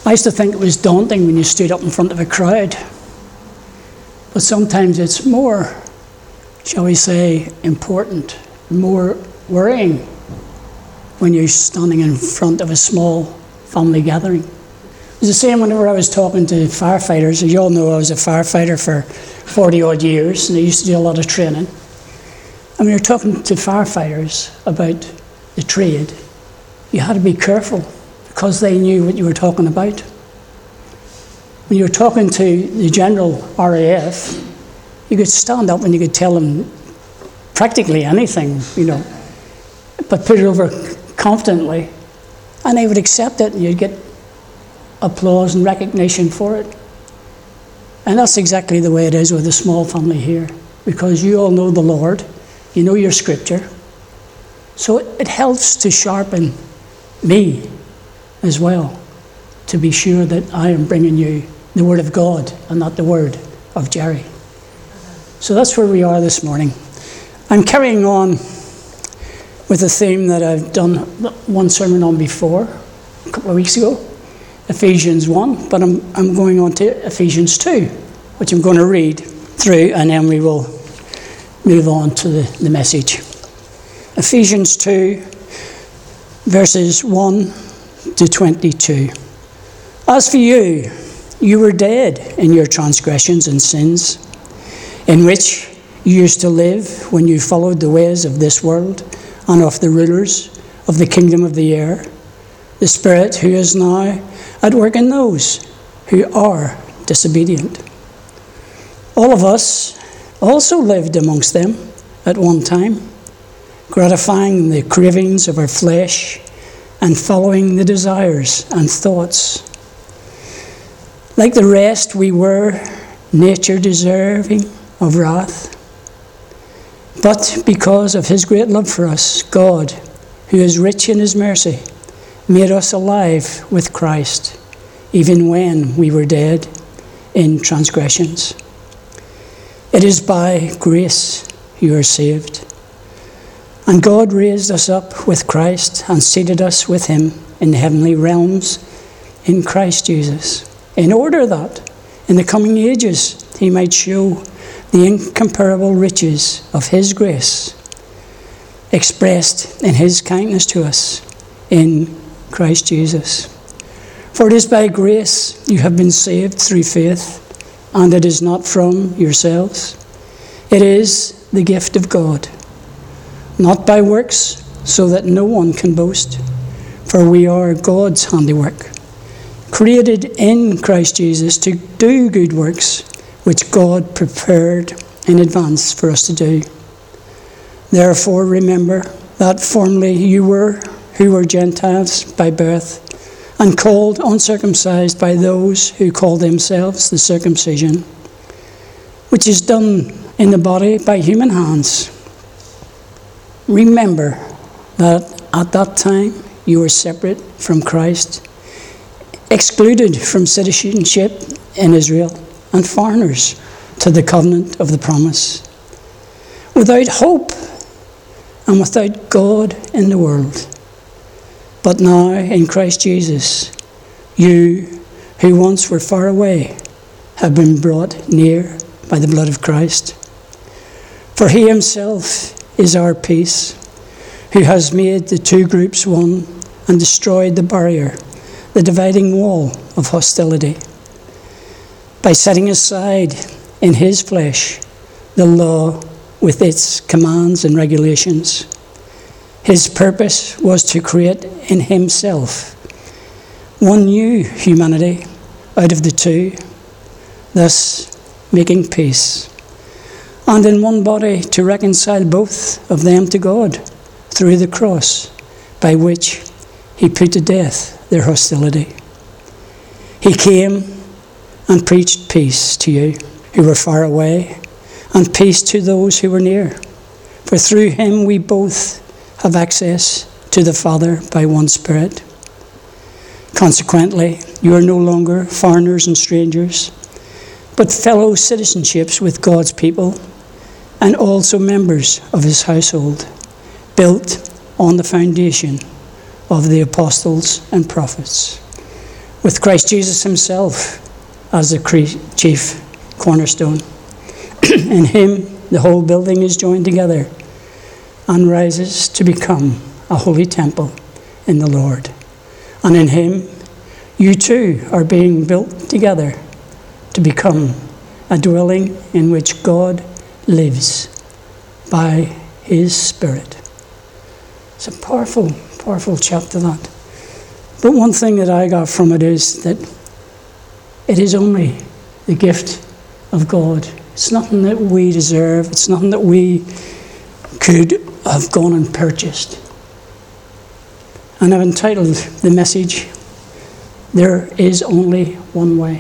I used to think it was daunting when you stood up in front of a crowd. But sometimes it's more, shall we say, important, more worrying when you're standing in front of a small family gathering. It was the same whenever I was talking to firefighters. As you all know, I was a firefighter for 40 odd years, and I used to do a lot of training. And when you're talking to firefighters about the trade, you had to be careful because they knew what you were talking about. When you were talking to the general RAF, you could stand up and you could tell them practically anything, but put it over confidently, and they would accept it, and you'd get applause and recognition for it. And that's exactly the way it is with a small family here, because you all know the Lord, you know your scripture, so it helps to sharpen me as well, to be sure that I am bringing you the Word of God and not the word of Jerry. So that's where we are this morning. I'm carrying on with a theme that I've done one sermon on before, a couple of weeks ago, Ephesians 1, but I'm going on to Ephesians 2, which I'm going to read through, and then we will move on to the message. Ephesians 2, verses 1 to 22. As for you, you were dead in your transgressions and sins, in which you used to live when you followed the ways of this world and of the rulers of the kingdom of the air, the Spirit who is now at work in those who are disobedient. All of us also lived amongst them at one time, gratifying the cravings of our flesh and following the desires and thoughts. Like the rest, we were nature deserving of wrath. But because of his great love for us, God, who is rich in his mercy, made us alive with Christ, even when we were dead in transgressions. It is by grace you are saved. And God raised us up with Christ and seated us with him in the heavenly realms in Christ Jesus, in order that in the coming ages he might show the incomparable riches of his grace, expressed in his kindness to us in Christ Jesus. For it is by grace you have been saved through faith, and it is not from yourselves. It is the gift of God, not by works, so that no one can boast. For we are God's handiwork, created in Christ Jesus to do good works, which God prepared in advance for us to do. Therefore remember that formerly you were, who were Gentiles by birth, and called uncircumcised by those who call themselves the circumcision, which is done in the body by human hands. Remember that at that time you were separate from Christ, excluded from citizenship in Israel, and foreigners to the covenant of the promise, without hope and without God in the world. But now in Christ Jesus, you who once were far away have been brought near by the blood of Christ. For he himself is our peace, who has made the two groups one and destroyed the barrier, the dividing wall of hostility, by setting aside in his flesh the law with its commands and regulations. His purpose was to create in himself one new humanity out of the two, thus making peace, and in one body to reconcile both of them to God through the cross, by which he put to death their hostility. He came and preached peace to you who were far away, and peace to those who were near. For through him we both have access to the Father by one Spirit. Consequently, you are no longer foreigners and strangers, but fellow citizenships with God's people, and also members of his household, built on the foundation of the apostles and prophets, with Christ Jesus himself as the chief cornerstone. In him, the whole building is joined together and rises to become a holy temple in the Lord. And in him, you too are being built together to become a dwelling in which God lives by his Spirit. It's a powerful, powerful chapter, that. But one thing that I got from it is that it is only the gift of God. It's nothing that we deserve. It's nothing that we could have gone and purchased. And I've entitled the message, There is Only One Way.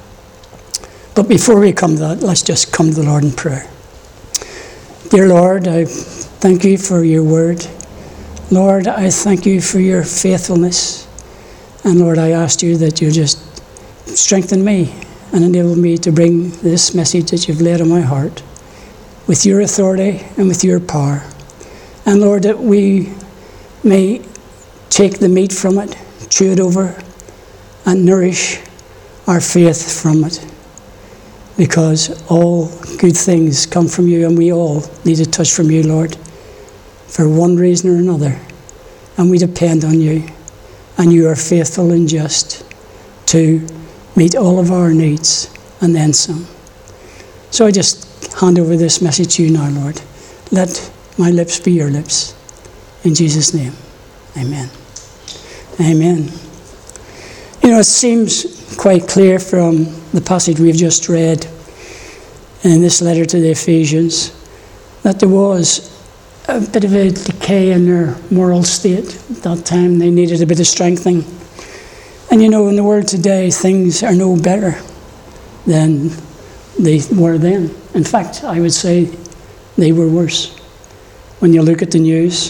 But before we come to that, let's just come to the Lord in prayer. Dear Lord, I thank you for your word. Lord, I thank you for your faithfulness. And Lord, I ask you that you just strengthen me and enable me to bring this message that you've laid on my heart with your authority and with your power. And Lord, that we may take the meat from it, chew it over, and nourish our faith from it. Because all good things come from you, and we all need a touch from you, Lord, for one reason or another. And we depend on you. And you are faithful and just to meet all of our needs and then some. So I just hand over this message to you now, Lord. Let my lips be your lips. In Jesus' name, amen. Amen. You know, it seems quite clear from the passage we've just read in this letter to the Ephesians that there was a bit of a decay in their moral state. At that time, they needed a bit of strengthening. And you know, in the world today, things are no better than they were then. In fact, I would say they were worse. When you look at the news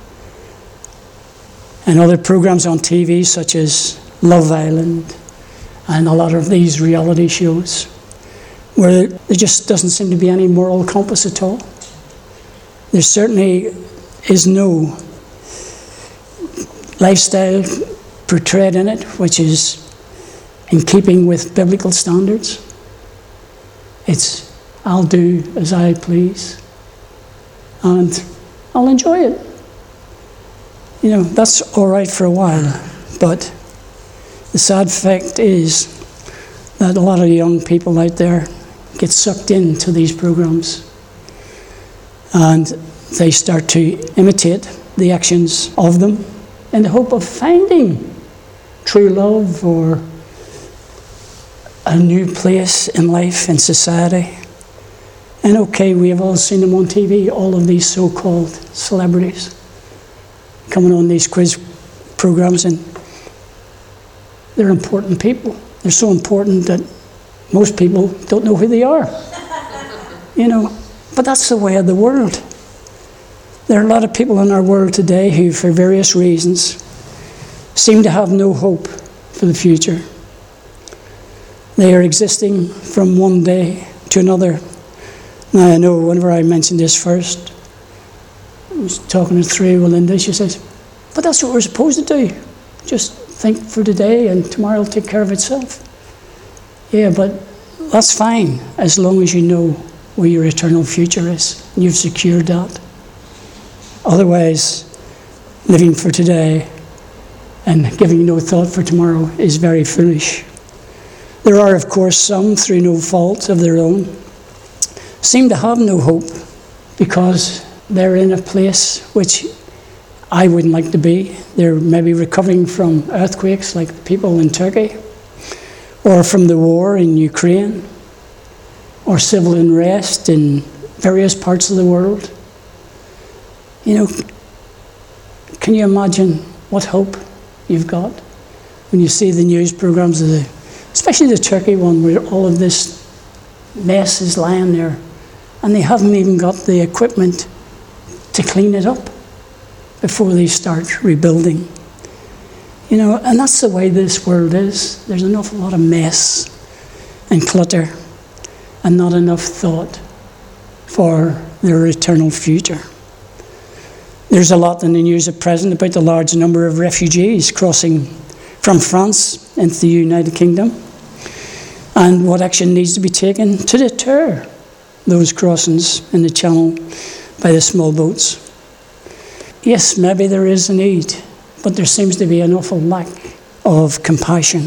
and other programs on TV, such as Love Island and a lot of these reality shows, where there just doesn't seem to be any moral compass at all. There certainly is no lifestyle portrayed in it which is in keeping with biblical standards. It's, I'll do as I please, and I'll enjoy it. You know, that's all right for a while, but the sad fact is that a lot of young people out there get sucked into these programs, and they start to imitate the actions of them in the hope of finding true love or a new place in life, in society. And okay, we have all seen them on TV, all of these so-called celebrities coming on these quiz programs, and they're important people. They're so important that most people don't know who they are. You know, but that's the way of the world. There are a lot of people in our world today who, for various reasons, seem to have no hope for the future. They are existing from one day to another. Now, I know whenever I mentioned this first, I was talking to Linda, she says, but that's what we're supposed to do. Just think for today and tomorrow will take care of itself. Yeah, but that's fine as long as you know where your eternal future is and you've secured that. Otherwise, living for today and giving no thought for tomorrow is very foolish. There are, of course, some, through no fault of their own, seem to have no hope because they're in a place which I wouldn't like to be. They're maybe recovering from earthquakes like the people in Turkey, or from the war in Ukraine, or civil unrest in various parts of the world. You know, can you imagine what hope you've got when you see the news programs, especially the Turkey one, where all of this mess is lying there and they haven't even got the equipment to clean it up before they start rebuilding. You know, and that's the way this world is. There's an awful lot of mess and clutter and not enough thought for their eternal future. There's a lot in the news at present about the large number of refugees crossing from France into the United Kingdom, and what action needs to be taken to deter those crossings in the channel by the small boats. Yes, maybe there is a need, but there seems to be an awful lack of compassion.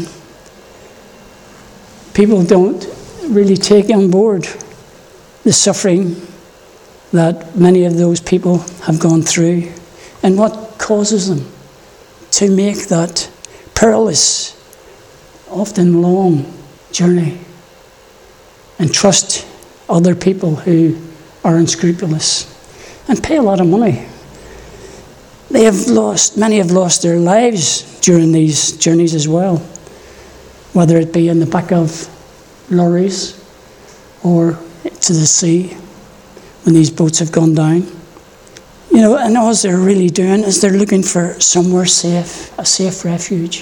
People don't really take on board the suffering that many of those people have gone through and what causes them to make that perilous, often long journey and trust other people who are unscrupulous and pay a lot of money. Many have lost their lives during these journeys as well, whether it be in the back of lorries or to the sea when these boats have gone down. And all they're really doing is they're looking for somewhere safe, a safe refuge.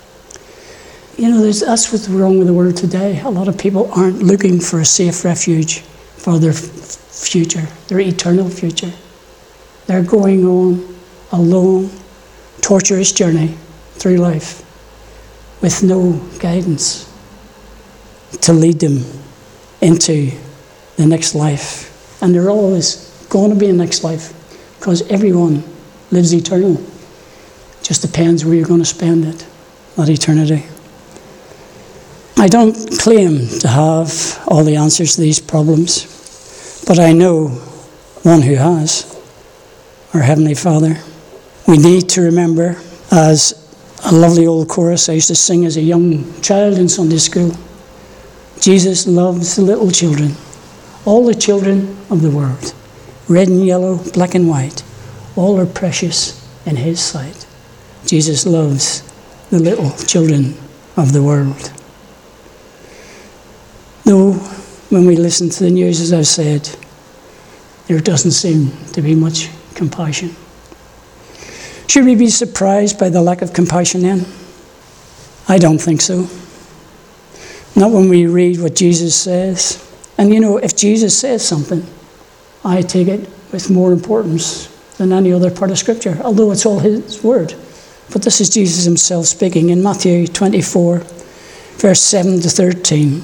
That's what's wrong with the world today. A lot of people aren't looking for a safe refuge for their future, their eternal future. They're going on a long, torturous journey through life with no guidance to lead them into the next life. And there always going to be a next life, because everyone lives eternal. Just depends where you're going to spend it, that eternity. I don't claim to have all the answers to these problems, but I know one who has, our Heavenly Father. We need to remember, as a lovely old chorus I used to sing as a young child in Sunday school, Jesus loves the little children, all the children of the world. Red and yellow, black and white, all are precious in His sight. Jesus loves the little children of the world. Though, when we listen to the news, as I've said, there doesn't seem to be much compassion. Should we be surprised by the lack of compassion then? I don't think so. Not when we read what Jesus says. And if Jesus says something, I take it with more importance than any other part of Scripture, although it's all His word. But this is Jesus Himself speaking in Matthew 24, verse 7 to 13.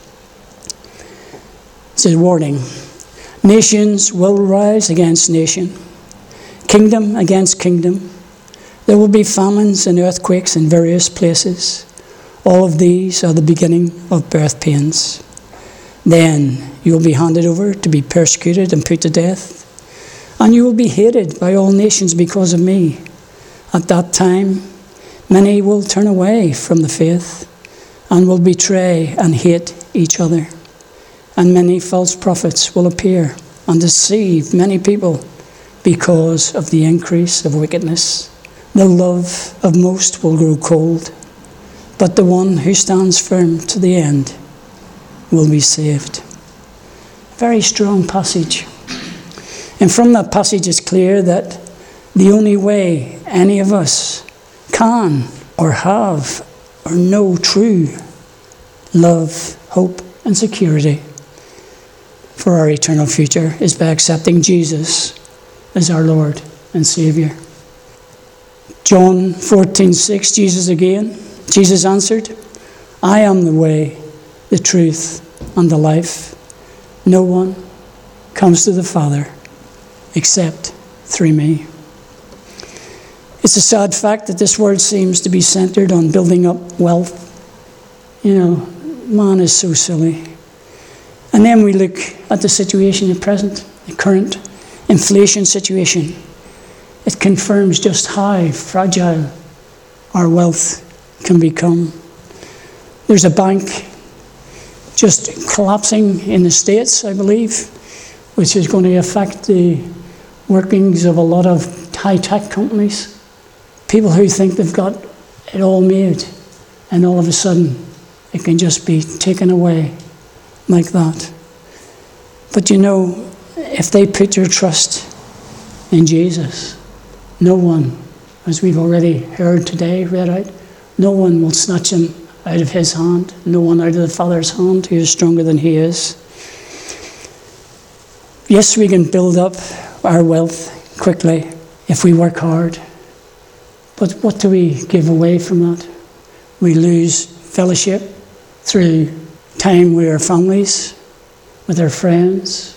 It says, warning, nations will rise against nation, kingdom against kingdom. There will be famines and earthquakes in various places. All of these are the beginning of birth pains. Then you will be handed over to be persecuted and put to death, and you will be hated by all nations because of me. At that time, many will turn away from the faith and will betray and hate each other. And many false prophets will appear and deceive many people because of the increase of wickedness. The love of most will grow cold, but the one who stands firm to the end will be saved. Very strong passage. And from that passage it's clear that the only way any of us can or have or know true love, hope and security for our eternal future is by accepting Jesus as our Lord and Saviour. John 14:6, Jesus answered, I am the way, the truth, and the life. No one comes to the Father except through me. It's a sad fact that this world seems to be centered on building up wealth. Man is so silly. And then we look at the situation at present, the current inflation situation. It confirms just how fragile our wealth can become. There's a bank just collapsing in the States, I believe, which is going to affect the workings of a lot of high-tech companies. People who think they've got it all made, and all of a sudden it can just be taken away like that. But if they put their trust in Jesus, no one, as we've already heard today, read out, no one will snatch him out of His hand, no one out of the Father's hand who is stronger than He is. Yes, we can build up our wealth quickly if we work hard. But what do we give away from that? We lose fellowship through time with our families, with our friends.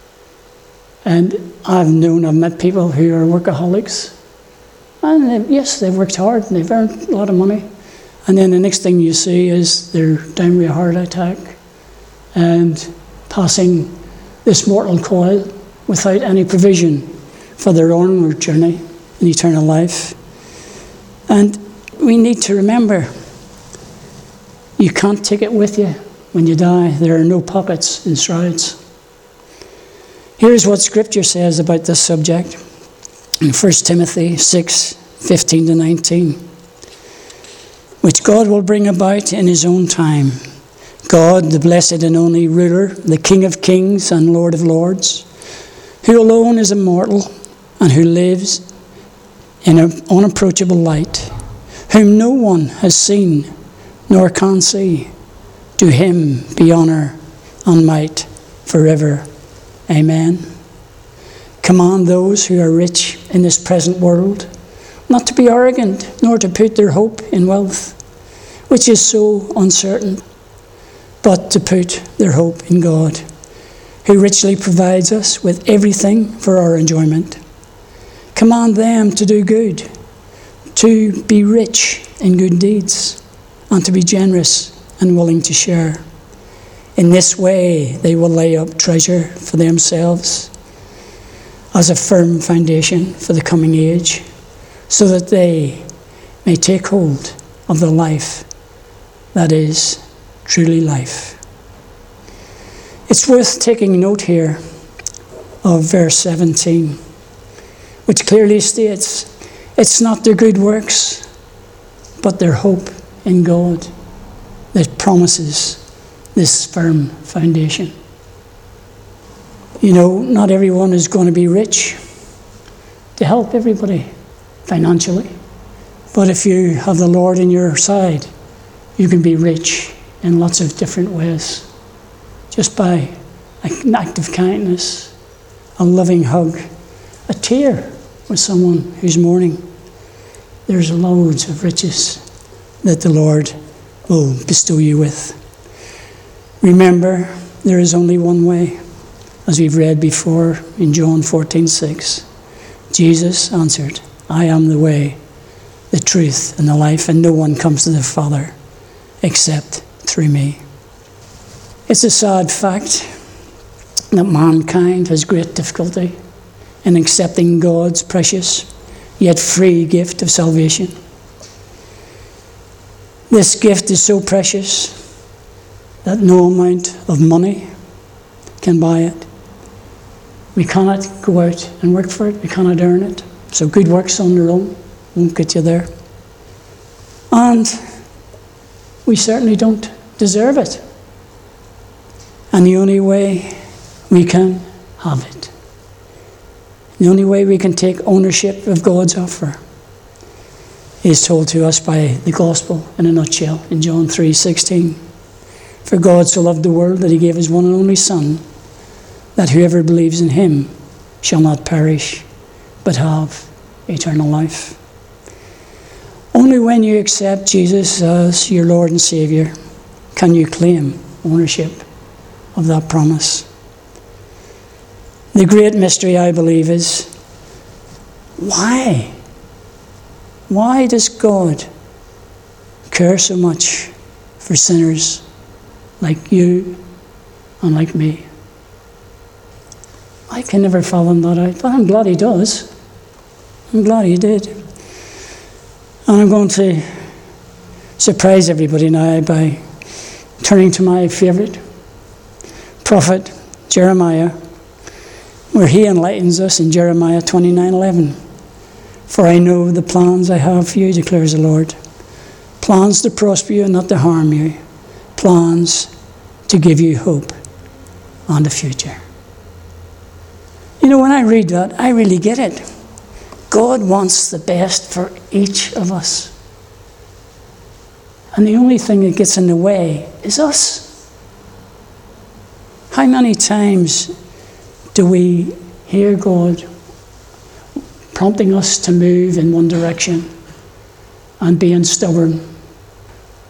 And I've met people who are workaholics. And yes, they've worked hard and they've earned a lot of money. And then the next thing you see is they're down with a heart attack and passing this mortal coil without any provision for their onward journey in eternal life. And we need to remember, you can't take it with you when you die. There are no pockets in shrouds. Here's what Scripture says about this subject in 1 Timothy 6:15-19, which God will bring about in his own time. God, the blessed and only ruler, the King of kings and Lord of lords, who alone is immortal and who lives in an unapproachable light, whom no one has seen nor can see. To him be honour and might forever. Amen. Command those who are rich in this present world not to be arrogant, nor to put their hope in wealth, which is so uncertain, but to put their hope in God, who richly provides us with everything for our enjoyment. Command them to do good, to be rich in good deeds, and to be generous and willing to share. In this way, they will lay up treasure for themselves as a firm foundation for the coming age, so that they may take hold of the life that is truly life. It's worth taking note here of verse 17, which clearly states, it's not their good works, but their hope in God that promises this firm foundation. You know, not everyone is going to be rich to help everybody financially. But if you have the Lord in your side, you can be rich in lots of different ways. Just by an act of kindness, a loving hug, a tear with someone who's mourning. There's loads of riches that the Lord will bestow you with. Remember, there is only one way, as we've read before in John 14:6. Jesus answered, I am the way, the truth, and the life, and no one comes to the Father except through me. It's a sad fact that mankind has great difficulty in accepting God's precious yet free gift of salvation. This gift is so precious that no amount of money can buy it. We cannot go out and work for it. We cannot earn it. So good works on their own won't get you there. And we certainly don't deserve it. And the only way we can have it, the only way we can take ownership of God's offer, is told to us by the gospel in a nutshell in John 3:16. For God so loved the world that he gave his one and only Son, that whoever believes in him shall not perish, but have eternal life. Only when you accept Jesus as your Lord and Saviour can you claim ownership of that promise. The great mystery, I believe, is why? Why does God care so much for sinners like you and like me? I can never fathom that out, but I'm glad he does. I'm glad he did. And I'm going to surprise everybody now by turning to my favourite prophet, Jeremiah, where he enlightens us in Jeremiah 29:11. For I know the plans I have for you, declares the Lord. Plans to prosper you and not to harm you. Plans to give you hope and a future. You know, when I read that, I really get it. God wants the best for each of us. And the only thing that gets in the way is us. How many times do we hear God prompting us to move in one direction and being stubborn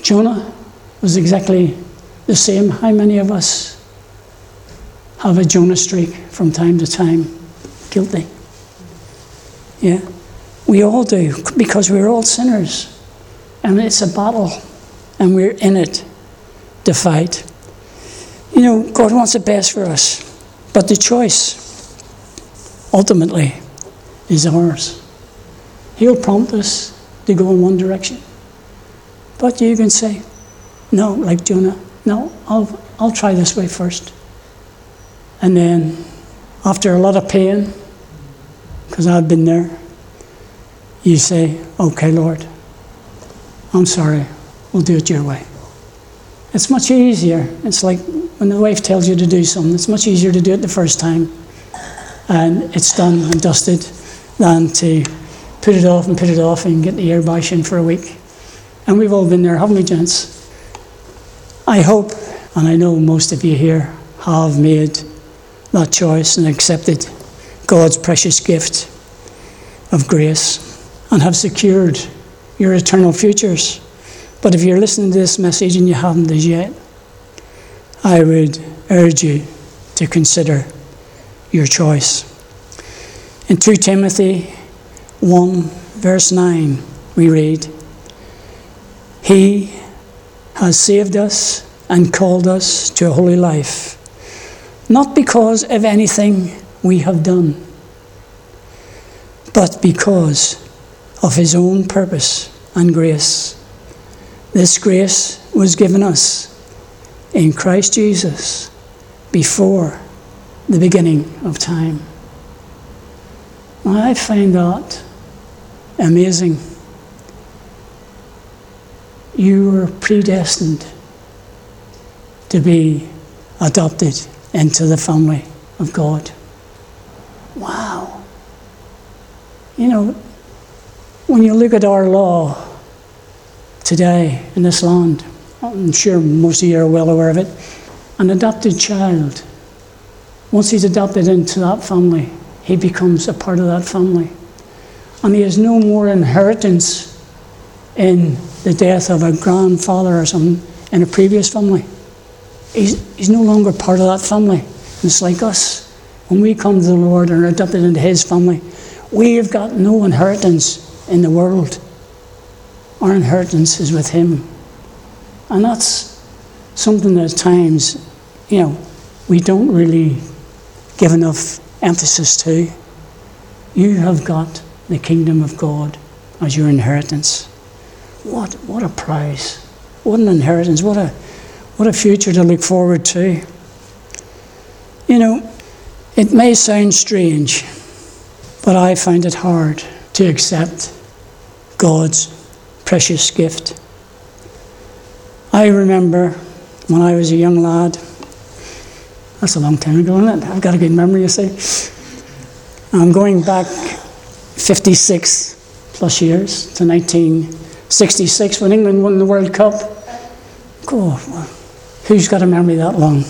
Jonah was exactly the same. How many of us have a Jonah streak from time to time? Guilty. Yeah, we all do, because we're all sinners. And it's a battle, and we're in it to fight. You know, God wants the best for us, but the choice, ultimately, is ours. He'll prompt us to go in one direction. But you can say, no, like Jonah, no, I'll try this way first. And then, after a lot of pain, because I've been there, you say, okay, Lord, I'm sorry, we'll do it your way. It's much easier. It's like when the wife tells you to do something, it's much easier to do it the first time, and it's done and dusted, than to put it off and get the ear bashing for a week. And we've all been there, haven't we, gents? I hope, and I know most of you here have made that choice and accepted God's precious gift of grace and have secured your eternal futures. But if you're listening to this message and you haven't as yet, I would urge you to consider your choice. In 2 Timothy 1, verse 9, we read, He has saved us and called us to a holy life, not because of anything we have done, but because of His own purpose and grace. This grace was given us in Christ Jesus before the beginning of time. I find that amazing. You were predestined to be adopted into the family of God. Wow. You know, when you look at our law today in this land, I'm sure most of you are well aware of it, an adopted child, once he's adopted into that family, he becomes a part of that family. And he has no more inheritance in the death of a grandfather or something in a previous family. He's no longer part of that family. And it's like us. When we come to the Lord and are adopted into His family, we have got no inheritance in the world. Our inheritance is with Him. And that's something that at times, we don't really give enough emphasis to. You have got the kingdom of God as your inheritance. What a prize. What an inheritance. What a future to look forward to. It may sound strange, but I find it hard to accept God's precious gift. I remember when I was a young lad, that's a long time ago, isn't it? I've got a good memory, you see. I'm going back 56 plus years to 1966 when England won the World Cup. God, who's got a memory that long?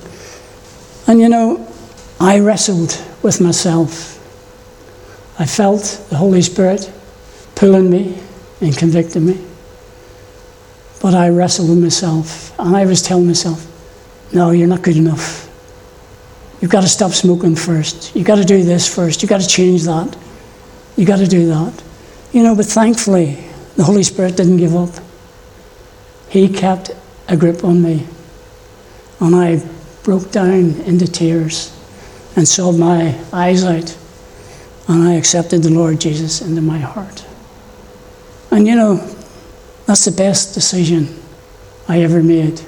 And I wrestled with myself. I felt the Holy Spirit pulling me and convicting me. But I wrestled with myself, and I was telling myself, no, you're not good enough. You've got to stop smoking first. You've got to do this first. You've got to change that. You've got to do that. But thankfully, the Holy Spirit didn't give up. He kept a grip on me. And I broke down into tears and sobbed my eyes out. And I accepted the Lord Jesus into my heart. And that's the best decision I ever made.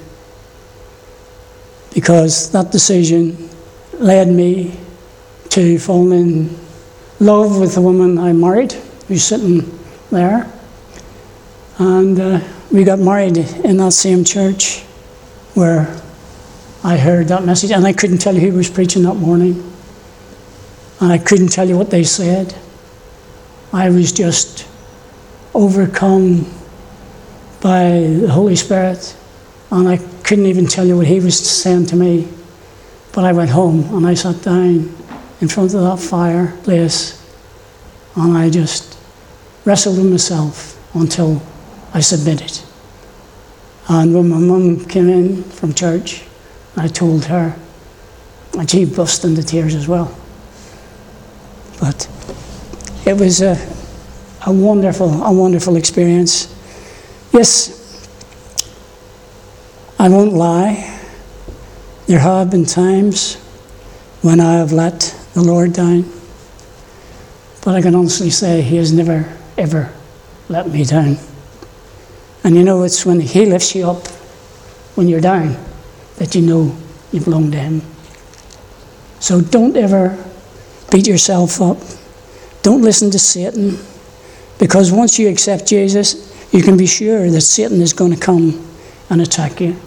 Because that decision led me to fall in love with the woman I married, who's sitting there. And we got married in that same church where I heard that message. And I couldn't tell you who was preaching that morning. And I couldn't tell you what they said. I was just overcome by the Holy Spirit. And I couldn't even tell you what He was saying to me. But I went home and I sat down in front of that fireplace and I just wrestled with myself until I submitted. And when my mum came in from church, I told her, and she burst into tears as well. But it was a wonderful experience. Yes, I won't lie. There have been times when I have let the Lord down. But I can honestly say He has never, ever let me down. And you know, it's when He lifts you up when you're down that you know you belong to Him. So don't ever beat yourself up. Don't listen to Satan. Because once you accept Jesus, you can be sure that Satan is going to come and attack you.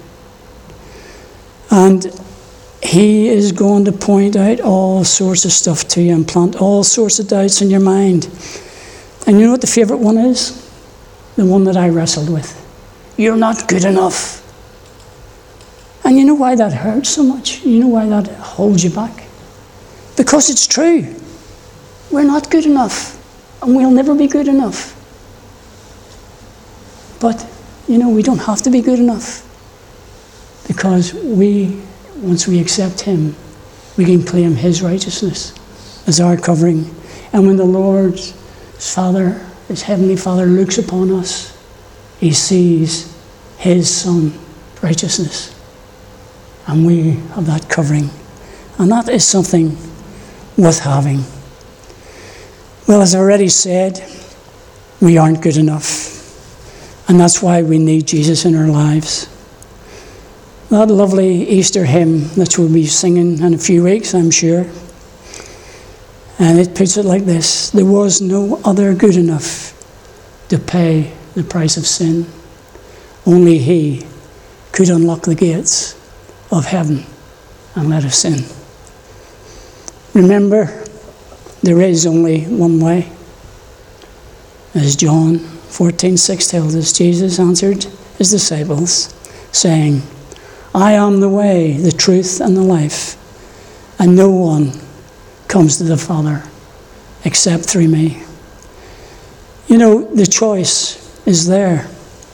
And he is going to point out all sorts of stuff to you and plant all sorts of doubts in your mind. And you know what the favourite one is? The one that I wrestled with. You're not good enough. And you know why that hurts so much? You know why that holds you back? Because it's true. We're not good enough. And we'll never be good enough. But, you know, we don't have to be good enough. Because once we accept Him, we can claim His righteousness as our covering. And when the Lord's Father, His Heavenly Father, looks upon us, He sees His Son righteousness. And we have that covering. And that is something worth having. Well, as I already said, we aren't good enough. And that's why we need Jesus in our lives. That lovely Easter hymn that we'll be singing in a few weeks, I'm sure. And it puts it like this: there was no other good enough to pay the price of sin. Only He could unlock the gates of heaven and let us in. Remember, there is only one way. As John 14:6 tells us, Jesus answered His disciples, saying, I am the way, the truth, and the life, and no one comes to the Father except through me. You know, the choice is there.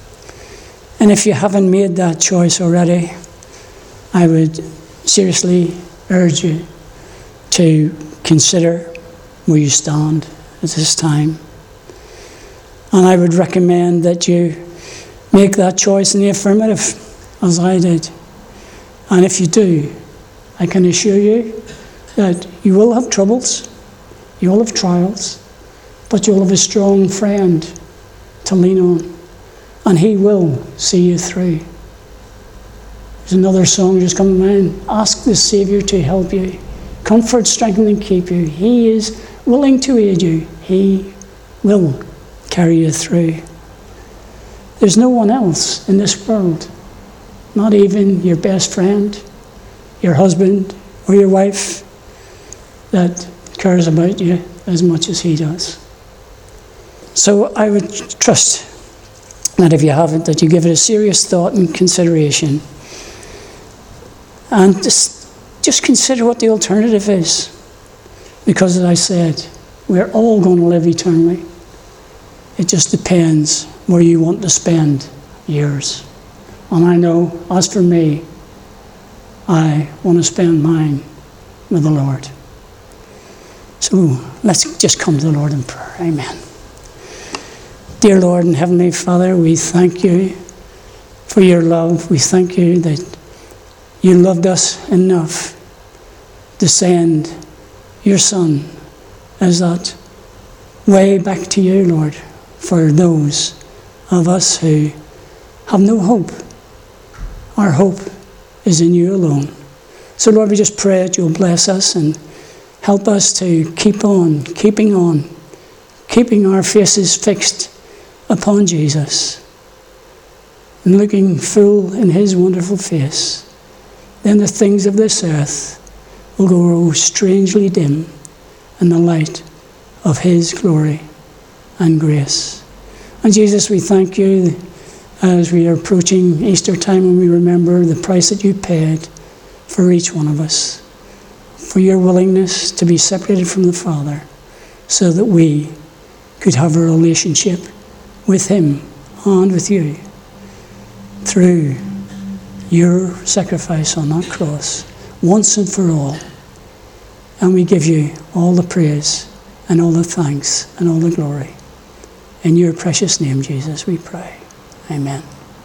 And if you haven't made that choice already, I would seriously urge you to consider where you stand at this time. And I would recommend that you make that choice in the affirmative, as I did. And if you do, I can assure you that you will have troubles, you will have trials, but you'll have a strong friend to lean on, and He will see you through. There's another song just coming to mind. Ask the Saviour to help you, comfort, strengthen, and keep you. He is willing to aid you. He will carry you through. There's no one else in this world, not even your best friend, your husband, or your wife, that cares about you as much as He does. So I would trust that if you haven't, that you give it a serious thought and consideration. And just consider what the alternative is. Because as I said, we're all going to live eternally. It just depends where you want to spend years. And I know, as for me, I want to spend mine with the Lord. So let's just come to the Lord in prayer. Amen. Dear Lord and Heavenly Father, we thank You for Your love. We thank You that You loved us enough to send Your Son as that way back to You, Lord, for those of us who have no hope. Our hope is in You alone. So Lord, we just pray that You'll bless us and help us to keep on, keeping our faces fixed upon Jesus and looking full in His wonderful face. Then the things of this earth will grow strangely dim in the light of His glory and grace. And Jesus, we thank You as we are approaching Easter time, and we remember the price that You paid for each one of us, for Your willingness to be separated from the Father so that we could have a relationship with Him and with You. through your sacrifice on that cross, once and for all. And we give you all the praise and all the thanks and all the glory. In your precious name, Jesus, we pray. Amen.